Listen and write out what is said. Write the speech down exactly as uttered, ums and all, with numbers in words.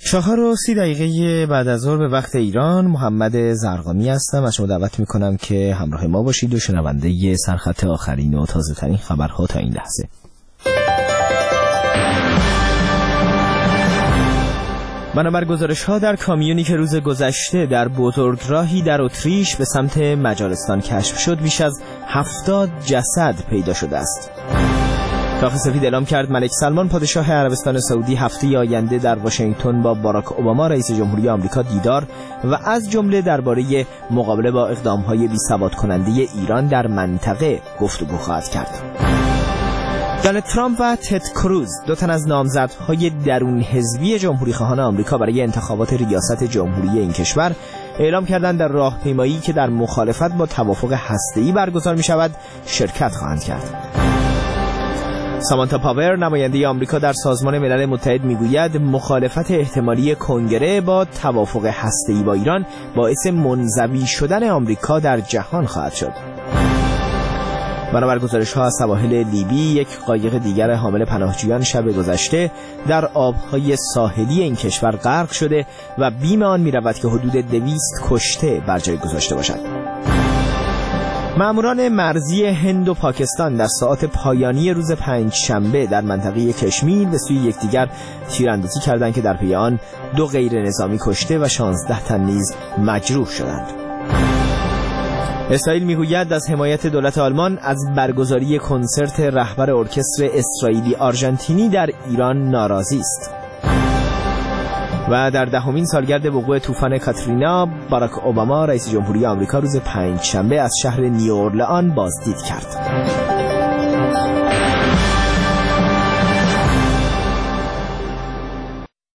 چهار و سی دقیقه بعد از ظهر به وقت ایران، محمد زرقامی هستم. از شما دعوت میکنم که همراه ما باشید و شنونده سرخط آخرین و تازه ترین خبرها تا این لحظه. بنابر گزارش‌ها در کامیونی که روز گذشته در بزرگراهی در اتریش به سمت مجارستان کشف شد، بیش از هفتاد جسد پیدا شده است. کاخ سفید اعلام کرد ملک سلمان پادشاه عربستان سعودی هفته آینده در واشنگتن با باراک اوباما رئیس جمهوری آمریکا دیدار و از جمله درباره مقابله با اقدام‌های بی‌ثبات کننده ایران در منطقه گفتگو خواهد کرد. دونالد ترامپ و تد کروز، دو تن از نامزدهای درون حزبی جمهوری خواهان آمریکا برای انتخابات ریاست جمهوری این کشور، اعلام کردند در راهپیمایی که در مخالفت با توافق هسته‌ای برگزار می‌شود شرکت خواهند کرد. سامانتا پاور، نماینده آمریکا در سازمان ملل متحد، میگوید مخالفت احتمالی کنگره با توافق هسته‌ای با ایران باعث منزوی شدن آمریکا در جهان خواهد شد. بنابر گزارش‌ها از سواحل لیبی، یک قایق دیگر حامل پناهجویان شب گذشته در آب‌های ساحلی این کشور غرق شده و بیم آن می‌رود که حدود دویست کشته بر جای گذاشته باشد. ماموران مرزی هند و پاکستان در ساعات پایانی روز پنجشنبه در منطقه کشمیر به سوی یکدیگر تیراندازی کردند که در پی آن دو غیر نظامی کشته و شانزده تن نیز مجروح شدند. اسرائیل میگوید از حمایت دولت آلمان از برگزاری کنسرت رهبر ارکستر اسرائیلی آرژانتینی در ایران ناراضی است. و در دهمین سالگرد وقوع طوفان کاترینا، باراک اوباما رئیس جمهوری آمریکا روز پنجشنبه از شهر نیوئورلئان بازدید کرد.